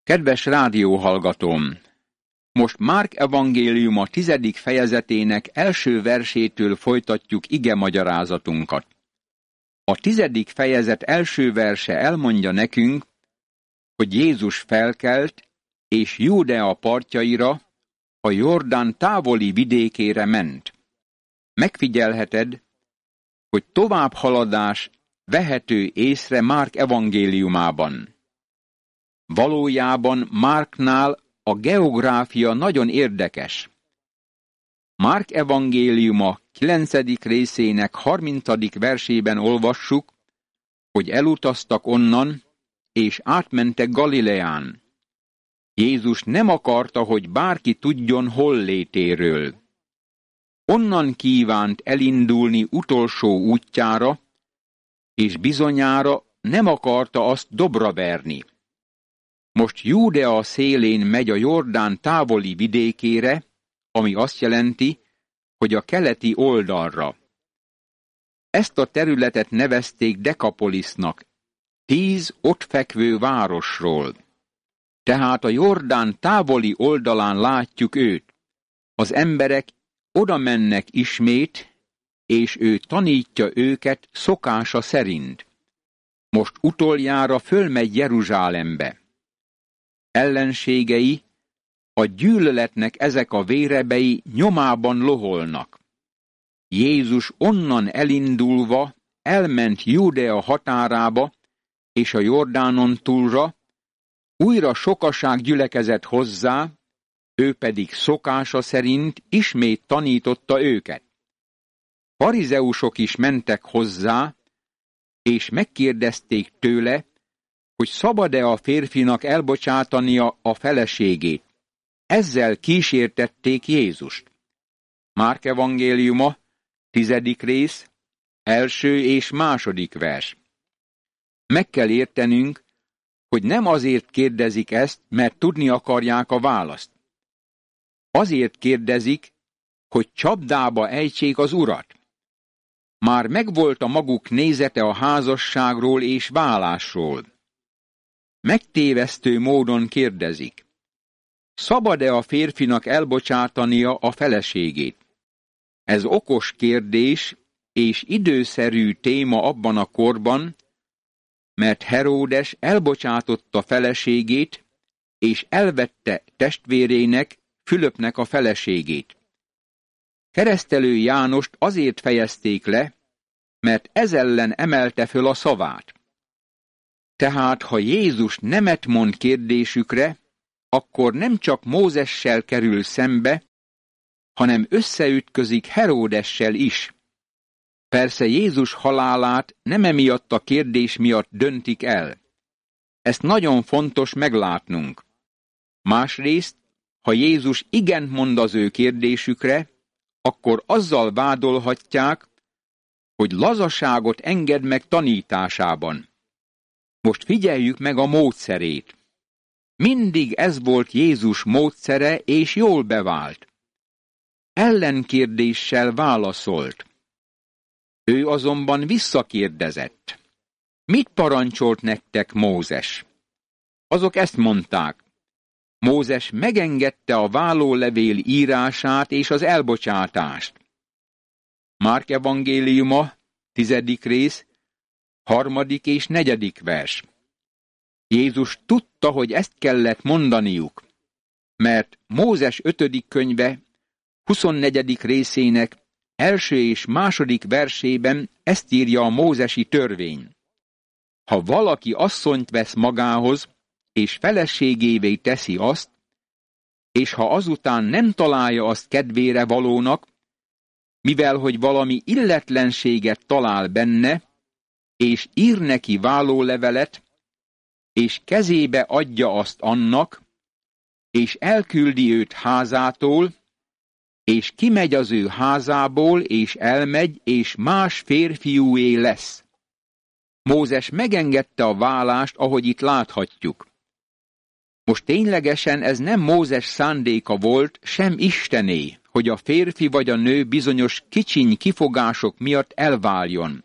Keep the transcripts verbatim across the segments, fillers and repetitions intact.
Kedves rádióhallgatóm! Most Márk evangéliuma tizedik fejezetének első versétől folytatjuk igemagyarázatunkat. A tizedik fejezet első verse elmondja nekünk, hogy Jézus felkelt, és Júdea partjaira, a Jordán távoli vidékére ment. Megfigyelheted, hogy továbbhaladás vehető észre Márk evangéliumában. Valójában Márknál a geográfia nagyon érdekes. Márk evangéliuma kilencedik részének harmincadik versében olvassuk, hogy elutaztak onnan, és átmentek Galileán. Jézus nem akarta, hogy bárki tudjon hollétéről. Onnan kívánt elindulni utolsó útjára, és bizonyára nem akarta azt dobra verni. Most Júdea szélén megy a Jordán távoli vidékére, ami azt jelenti, hogy a keleti oldalra. Ezt a területet nevezték Dekapolisznak, tíz ott fekvő városról. Tehát a Jordán távoli oldalán látjuk őt. Az emberek oda mennek ismét, és ő tanítja őket szokása szerint. Most utoljára fölmegy Jeruzsálembe. Ellenségei, a gyűlöletnek ezek a vérebei nyomában loholnak. Jézus onnan elindulva elment Júdea határába és a Jordánon túlra, újra sokaság gyülekezett hozzá, ő pedig szokása szerint ismét tanította őket. Farizeusok is mentek hozzá, és megkérdezték tőle, hogy szabad-e a férfinak elbocsátania a feleségét. Ezzel kísértették Jézust. Márk evangéliuma, tizedik rész, első és második vers. Meg kell értenünk, hogy nem azért kérdezik ezt, mert tudni akarják a választ. Azért kérdezik, hogy csapdába ejtsék az Urat. Már megvolt a maguk nézete a házasságról és válásról. Megtévesztő módon kérdezik. Szabad-e a férfinak elbocsátania a feleségét? Ez okos kérdés és időszerű téma abban a korban, mert Heródes elbocsátotta feleségét, és elvette testvérének, Fülöpnek a feleségét. Keresztelő Jánost azért fejezték le, mert ez ellen emelte föl a szavát. Tehát, ha Jézus nemet mond kérdésükre, akkor nem csak Mózessel kerül szembe, hanem összeütközik Heródessel is. Persze Jézus halálát nem emiatt a kérdés miatt döntik el. Ezt nagyon fontos meglátnunk. Másrészt, ha Jézus igent mond az ő kérdésükre, akkor azzal vádolhatják, hogy lazaságot enged meg tanításában. Most figyeljük meg a módszerét. Mindig ez volt Jézus módszere, és jól bevált. Ellenkérdéssel válaszolt. Ő azonban visszakérdezett. Mit parancsolt nektek Mózes? Azok ezt mondták. Mózes megengedte a vállólevél írását és az elbocsátást. Márk evangéliuma, tizedik rész, harmadik és negyedik vers. Jézus tudta, hogy ezt kellett mondaniuk, mert Mózes ötödik könyve, huszonnegyedik részének első és második versében ezt írja a mózesi törvény. Ha valaki asszonyt vesz magához, és feleségévé teszi azt, és ha azután nem találja azt kedvére valónak, mivel hogy valami illetlenséget talál benne, és ír neki vállólevelet, és kezébe adja azt annak, és elküldi őt házától, és kimegy az ő házából, és elmegy, és más férfiúé lesz. Mózes megengedte a válást, ahogy itt láthatjuk. Most ténylegesen ez nem Mózes szándéka volt, sem Istené, hogy a férfi vagy a nő bizonyos kicsiny kifogások miatt elváljon.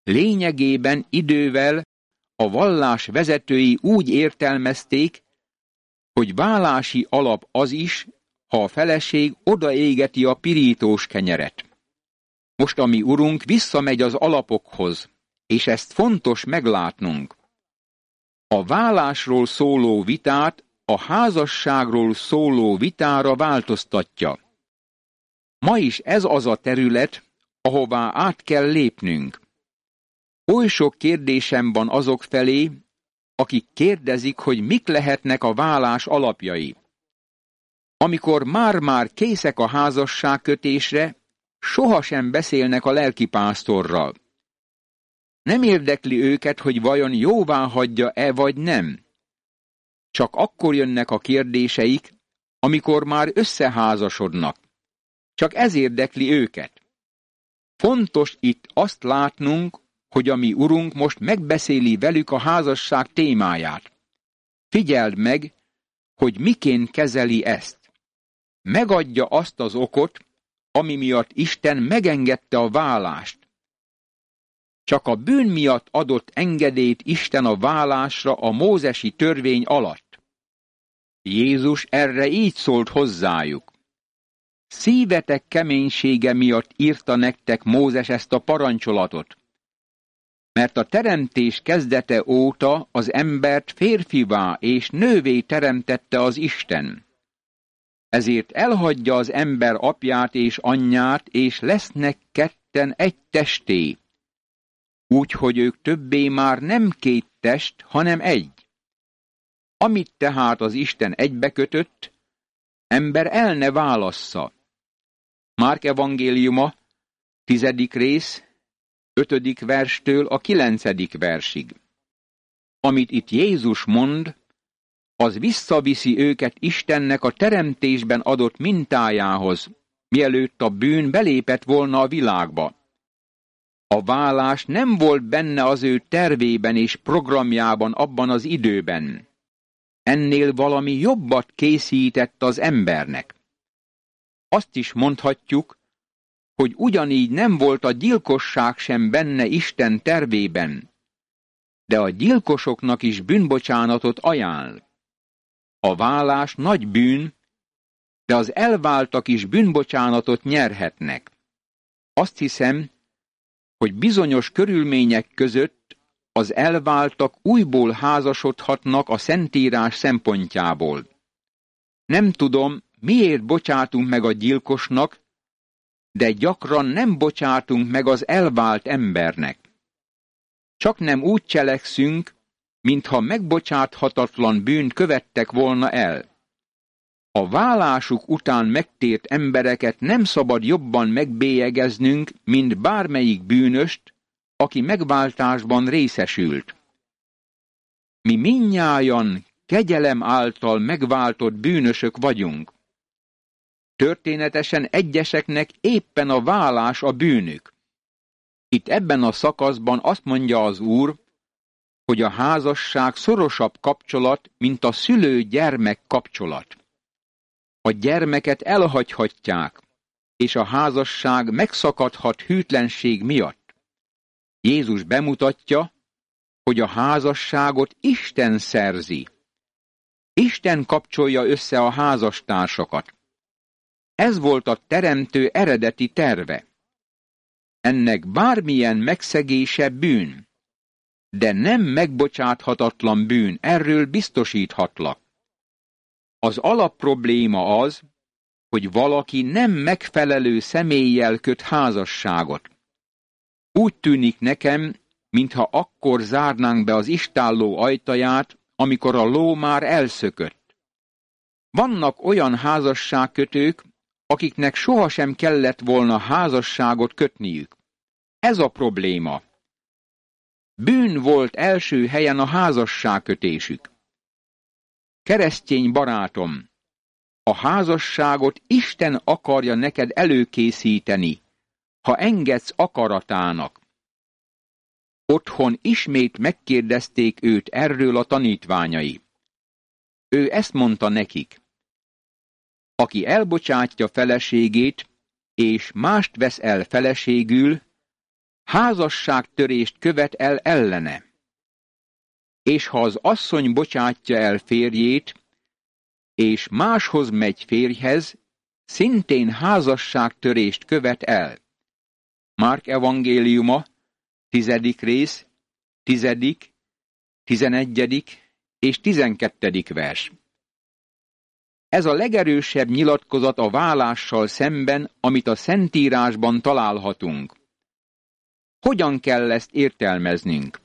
Lényegében idővel a vallás vezetői úgy értelmezték, hogy válási alap az is, ha a feleség odaégeti a pirítós kenyeret. Most a mi Urunk visszamegy az alapokhoz, és ezt fontos meglátnunk. A válásról szóló vitát a házasságról szóló vitára változtatja. Ma is ez az a terület, ahová át kell lépnünk. Oly sok kérdésem van azok felé, akik kérdezik, hogy mik lehetnek a válás alapjai. Amikor már-már készek a házasságkötésre, sohasem beszélnek a lelkipásztorral. Nem érdekli őket, hogy vajon jóvá hagyja-e vagy nem. Csak akkor jönnek a kérdéseik, amikor már összeházasodnak. Csak ez érdekli őket. Fontos itt azt látnunk, hogy a mi Urunk most megbeszéli velük a házasság témáját. Figyeld meg, hogy miként kezeli ezt. Megadja azt az okot, ami miatt Isten megengedte a válást. Csak a bűn miatt adott engedélyt Isten a válásra a mózesi törvény alatt. Jézus erre így szólt hozzájuk. Szívetek keménysége miatt írta nektek Mózes ezt a parancsolatot. Mert a teremtés kezdete óta az embert férfivá és nővé teremtette az Isten. Ezért elhagyja az ember apját és anyját, és lesznek ketten egy testé. Úgyhogy ők többé már nem két test, hanem egy. Amit tehát az Isten egybekötött, ember el ne válassza. Márk evangéliuma, tizedik rész, ötödik verstől a kilencedik versig. Amit itt Jézus mond, az visszaviszi őket Istennek a teremtésben adott mintájához, mielőtt a bűn belépett volna a világba. A válás nem volt benne az ő tervében és programjában abban az időben. Ennél valami jobbat készített az embernek. Azt is mondhatjuk, hogy ugyanígy nem volt a gyilkosság sem benne Isten tervében, de a gyilkosoknak is bűnbocsánatot ajánl. A válás nagy bűn, de az elváltak is bűnbocsánatot nyerhetnek. Azt hiszem, hogy bizonyos körülmények között az elváltak újból házasodhatnak a Szentírás szempontjából. Nem tudom, miért bocsátunk meg a gyilkosnak, de gyakran nem bocsátunk meg az elvált embernek. Csak nem úgy cselekszünk, mintha megbocsáthatatlan bűnt követtek volna el. A válásuk után megtért embereket nem szabad jobban megbélyegeznünk, mint bármelyik bűnöst, aki megváltásban részesült. Mi mindnyájan kegyelem által megváltott bűnösök vagyunk. Történetesen egyeseknek éppen a válás a bűnük. Itt ebben a szakaszban azt mondja az Úr, hogy a házasság szorosabb kapcsolat, mint a szülő-gyermek kapcsolat. A gyermeket elhagyhatják, és a házasság megszakadhat hűtlenség miatt. Jézus bemutatja, hogy a házasságot Isten szerzi. Isten kapcsolja össze a házastársakat. Ez volt a teremtő eredeti terve. Ennek bármilyen megszegése bűn, de nem megbocsáthatatlan bűn, erről biztosíthatlak. Az alapprobléma az, hogy valaki nem megfelelő személlyel köt házasságot. Úgy tűnik nekem, mintha akkor zárnánk be az istálló ajtaját, amikor a ló már elszökött. Vannak olyan házasságkötők, akiknek sohasem kellett volna házasságot kötniük. Ez a probléma. Bűn volt első helyen a házasságkötésük. Keresztény barátom, a házasságot Isten akarja neked előkészíteni, ha engedsz akaratának. Otthon ismét megkérdezték őt erről a tanítványai. Ő ezt mondta nekik: aki elbocsátja feleségét, és mást vesz el feleségül, házasságtörést követ el ellene. És ha az asszony bocsátja el férjét, és máshoz megy férjhez, szintén házasságtörést követ el. Márk evangéliuma, tizedik rész, tizedik, tizenegyedik és tizenkettedik vers. Ez a legerősebb nyilatkozat a válással szemben, amit a Szentírásban találhatunk. Hogyan kell ezt értelmeznünk?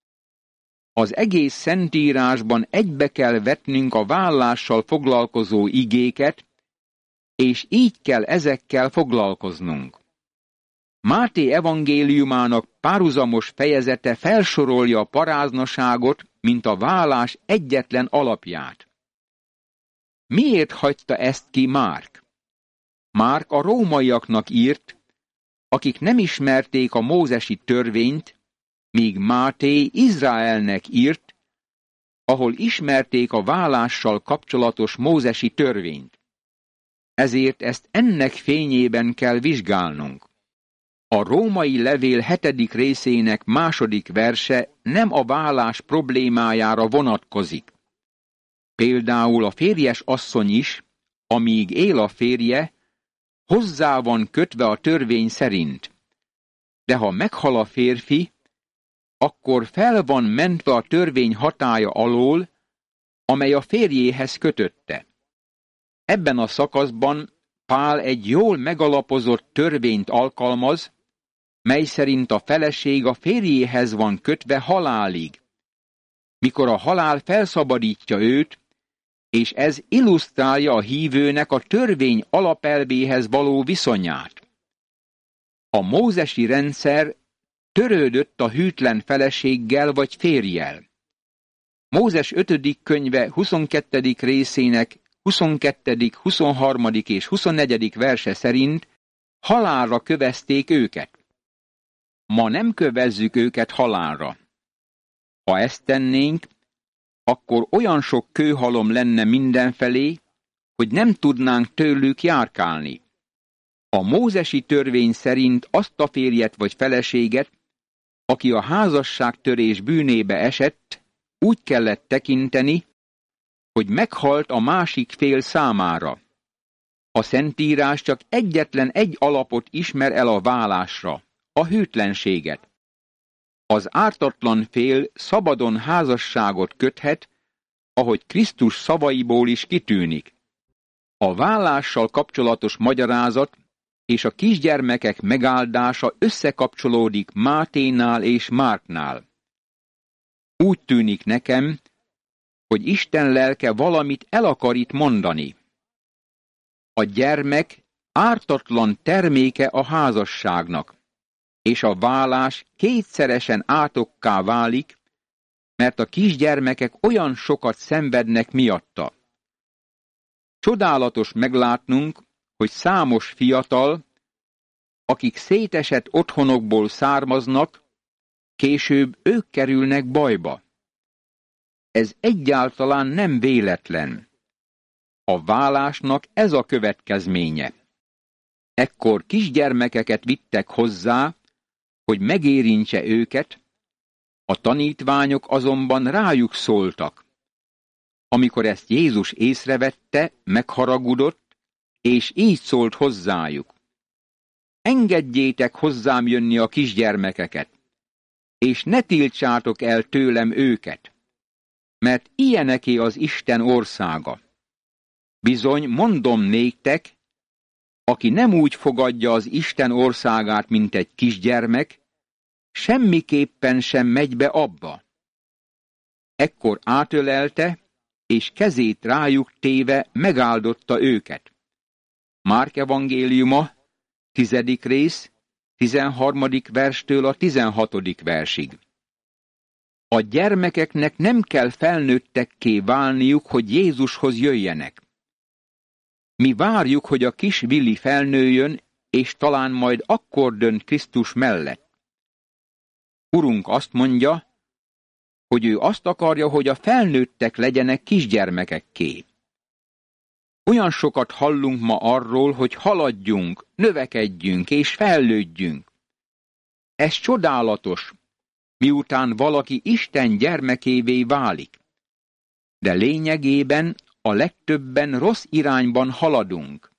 Az egész Szentírásban egybe kell vetnünk a vállással foglalkozó igéket, és így kell ezekkel foglalkoznunk. Máté evangéliumának párhuzamos fejezete felsorolja a paráznaságot, mint a válás egyetlen alapját. Miért hagyta ezt ki Márk? Márk a rómaiaknak írt, akik nem ismerték a mózesi törvényt, míg Máté Izraelnek írt, ahol ismerték a válással kapcsolatos mózesi törvényt. Ezért ezt ennek fényében kell vizsgálnunk. A római levél hetedik részének második verse nem a válás problémájára vonatkozik. Például a férjes asszony is, amíg él a férje, hozzá van kötve a törvény szerint. De ha meghal a férfi, akkor fel van mentve a törvény hatálya alól, amely a férjéhez kötötte. Ebben a szakaszban Pál egy jól megalapozott törvényt alkalmaz, mely szerint a feleség a férjéhez van kötve halálig, mikor a halál felszabadítja őt, és ez illusztrálja a hívőnek a törvény alapelvéhez való viszonyát. A mózesi rendszer törődött a hűtlen feleséggel vagy férjjel. Mózes ötödik könyve huszonkettedik részének huszonkettedik, huszonharmadik és huszonnegyedik verse szerint halálra kövezték őket. Ma nem kövezzük őket halálra. Ha ezt tennénk, akkor olyan sok kőhalom lenne mindenfelé, hogy nem tudnánk tőlük járkálni. A mózesi törvény szerint azt a férjet vagy feleséget, aki a házasságtörés bűnébe esett, úgy kellett tekinteni, hogy meghalt a másik fél számára. A Szentírás csak egyetlen egy alapot ismer el a válásra, a hűtlenséget. Az ártatlan fél szabadon házasságot köthet, ahogy Krisztus szavaiból is kitűnik. A vállással kapcsolatos magyarázat és a kisgyermekek megáldása összekapcsolódik Máténál és Márknál. Úgy tűnik nekem, hogy Isten lelke valamit el akar itt mondani. A gyermek ártatlan terméke a házasságnak, és a válás kétszeresen átokká válik, mert a kisgyermekek olyan sokat szenvednek miatta. Csodálatos meglátnunk, hogy számos fiatal, akik szétesett otthonokból származnak, később ők kerülnek bajba. Ez egyáltalán nem véletlen. A válásnak ez a következménye. Ekkor kisgyermekeket vittek hozzá, hogy megérintse őket, a tanítványok azonban rájuk szóltak. Amikor ezt Jézus észrevette, megharagudott, és így szólt hozzájuk. Engedjétek hozzám jönni a kisgyermekeket, és ne tiltsátok el tőlem őket, mert ilyeneké az Isten országa. Bizony, mondom néktek, aki nem úgy fogadja az Isten országát, mint egy kisgyermek, semmiképpen sem megy be abba. Ekkor átölelte, és kezét rájuk téve megáldotta őket. Márk evangéliuma, tizedik rész, tizenharmadik verstől a tizenhatodik versig. A gyermekeknek nem kell felnőttekké válniuk, hogy Jézushoz jöjjenek. Mi várjuk, hogy a kis Vili felnőjön, és talán majd akkor dönt Krisztus mellett. Urunk azt mondja, hogy ő azt akarja, hogy a felnőttek legyenek kisgyermekekké. Olyan sokat hallunk ma arról, hogy haladjunk, növekedjünk és fejlődjünk. Ez csodálatos, miután valaki Isten gyermekévé válik. De lényegében a legtöbben rossz irányban haladunk.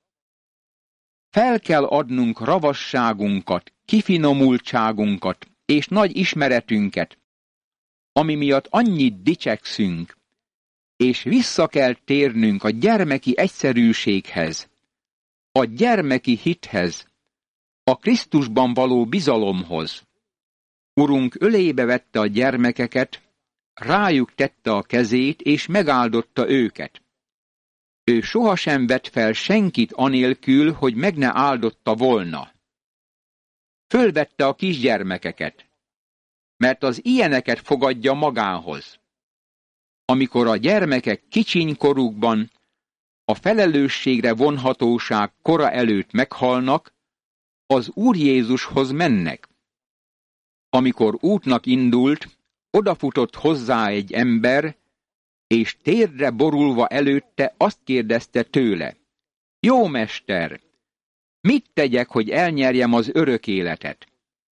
Fel kell adnunk ravasságunkat, kifinomultságunkat és nagy ismeretünket, ami miatt annyit dicsekszünk, és vissza kell térnünk a gyermeki egyszerűséghez, a gyermeki hithez, a Krisztusban való bizalomhoz. Urunk ölébe vette a gyermekeket, rájuk tette a kezét, és megáldotta őket. Ő sohasem vett fel senkit anélkül, hogy meg ne áldotta volna. Fölvette a kisgyermekeket, mert az ilyeneket fogadja magához. Amikor a gyermekek kicsiny korukban a felelősségre vonhatóság kora előtt meghalnak, az Úr Jézushoz mennek. Amikor útnak indult, odafutott hozzá egy ember, és térdre borulva előtte azt kérdezte tőle: Jó mester, mit tegyek, hogy elnyerjem az örök életet?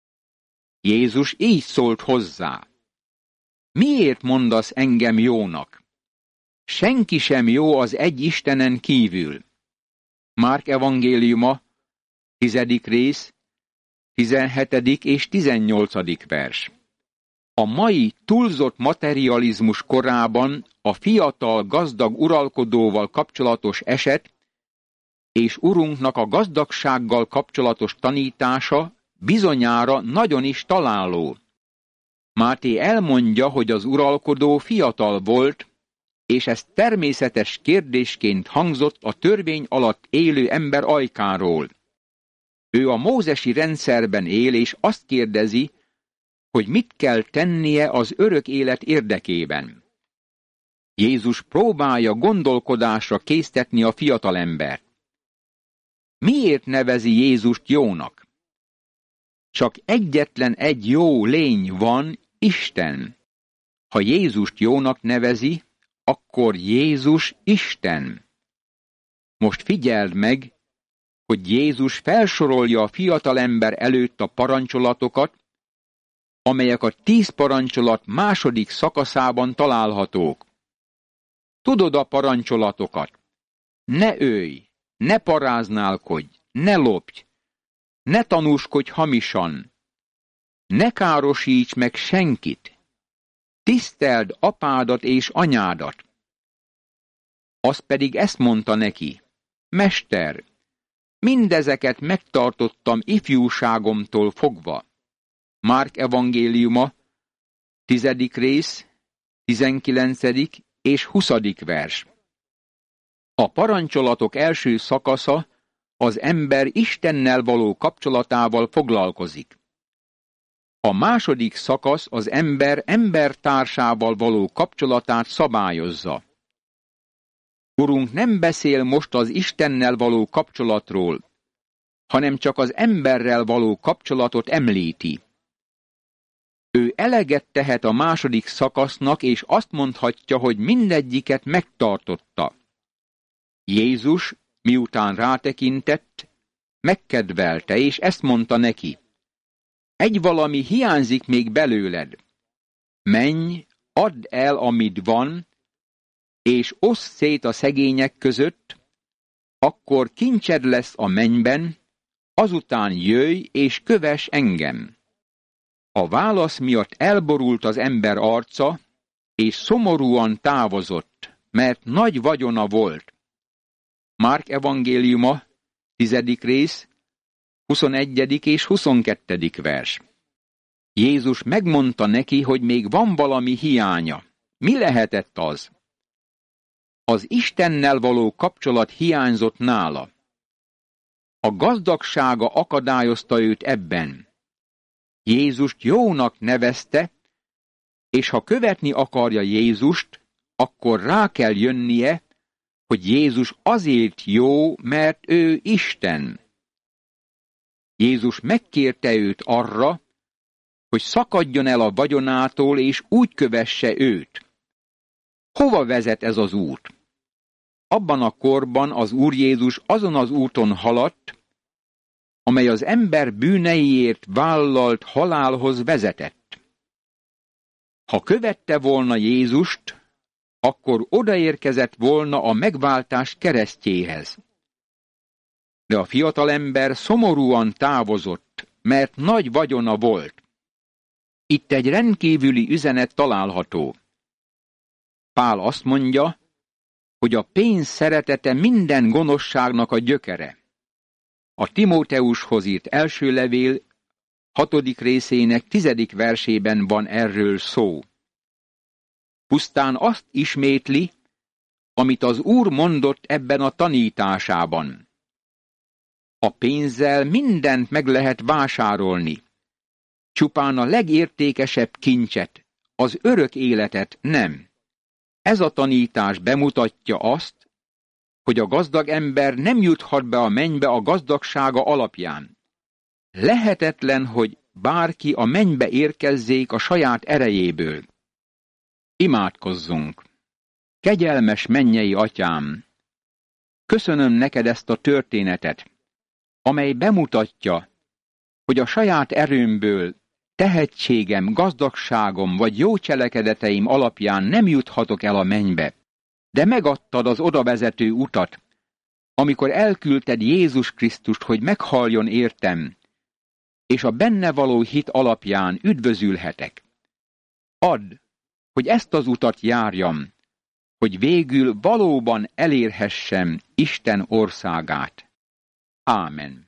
Jézus így szólt hozzá: Miért mondasz engem jónak? Senki sem jó az egy Istenen kívül. Márk evangéliuma, tizedik rész, tizenhetedik és tizennyolcadik vers. A mai túlzott materializmus korában a fiatal gazdag uralkodóval kapcsolatos eset és Urunknak a gazdagsággal kapcsolatos tanítása bizonyára nagyon is találó. Máté elmondja, hogy az uralkodó fiatal volt, és ez természetes kérdésként hangzott a törvény alatt élő ember ajkáról. Ő a mózesi rendszerben él, és azt kérdezi, hogy mit kell tennie az örök élet érdekében. Jézus próbálja gondolkodásra késztetni a fiatalembert. Miért nevezi Jézust jónak? Csak egyetlen egy jó lény van, Isten. Ha Jézust jónak nevezi, akkor Jézus Isten. Most figyeld meg, hogy Jézus felsorolja a fiatalember előtt a parancsolatokat, amelyek a tíz parancsolat második szakaszában találhatók. Tudod a parancsolatokat: ne ölj, ne paráználkodj, ne lopj, ne tanúskodj hamisan, ne károsíts meg senkit, tiszteld apádat és anyádat. Az pedig ezt mondta neki: Mester, mindezeket megtartottam ifjúságomtól fogva. Márk evangéliuma, tizedik rész, tizenkilencedik és huszadik vers. A parancsolatok első szakasza az ember Istennel való kapcsolatával foglalkozik. A második szakasz az ember embertársával való kapcsolatát szabályozza. Urunk nem beszél most az Istennel való kapcsolatról, hanem csak az emberrel való kapcsolatot említi. Ő eleget tehet a második szakasznak, és azt mondhatja, hogy mindegyiket megtartotta. Jézus, miután rátekintett, megkedvelte, és ezt mondta neki: Egy valami hiányzik még belőled. Menj, add el, amit van, és oszd szét a szegények között, akkor kincsed lesz a mennyben, azután jöjj és kövess engem. A válasz miatt elborult az ember arca, és szomorúan távozott, mert nagy vagyona volt. Márk evangéliuma, tizedik rész, huszonegyedik és huszonkettedik vers. Jézus megmondta neki, hogy még van valami hiánya. Mi lehetett az? Az Istennel való kapcsolat hiányzott nála. A gazdagsága akadályozta őt ebben. Jézust jónak nevezte, és ha követni akarja Jézust, akkor rá kell jönnie, hogy Jézus azért jó, mert ő Isten. Jézus megkérte őt arra, hogy szakadjon el a vagyonától, és úgy kövesse őt. Hova vezet ez az út? Abban a korban az Úr Jézus azon az úton haladt, amely az ember bűneiért vállalt halálhoz vezetett. Ha követte volna Jézust, akkor odaérkezett volna a megváltás keresztjéhez. De a fiatalember szomorúan távozott, mert nagy vagyona volt. Itt egy rendkívüli üzenet található. Pál azt mondja, hogy a pénz szeretete minden gonoszságnak a gyökere. A Timóteushoz írt első levél hatodik részének tizedik versében van erről szó. Pusztán azt ismétli, amit az Úr mondott ebben a tanításában. A pénzzel mindent meg lehet vásárolni, csupán a legértékesebb kincset, az örök életet nem. Ez a tanítás bemutatja azt, hogy a gazdag ember nem juthat be a mennybe a gazdagsága alapján. Lehetetlen, hogy bárki a mennybe érkezzék a saját erejéből. Imádkozzunk! Kegyelmes mennyei atyám! Köszönöm neked ezt a történetet, amely bemutatja, hogy a saját erőmből, tehetségem, gazdagságom vagy jó cselekedeteim alapján nem juthatok el a mennybe, de megadtad az odavezető utat, amikor elküldted Jézus Krisztust, hogy meghalljon értem, és a benne való hit alapján üdvözülhetek. Add, hogy ezt az utat járjam, hogy végül valóban elérhessem Isten országát. Ámen.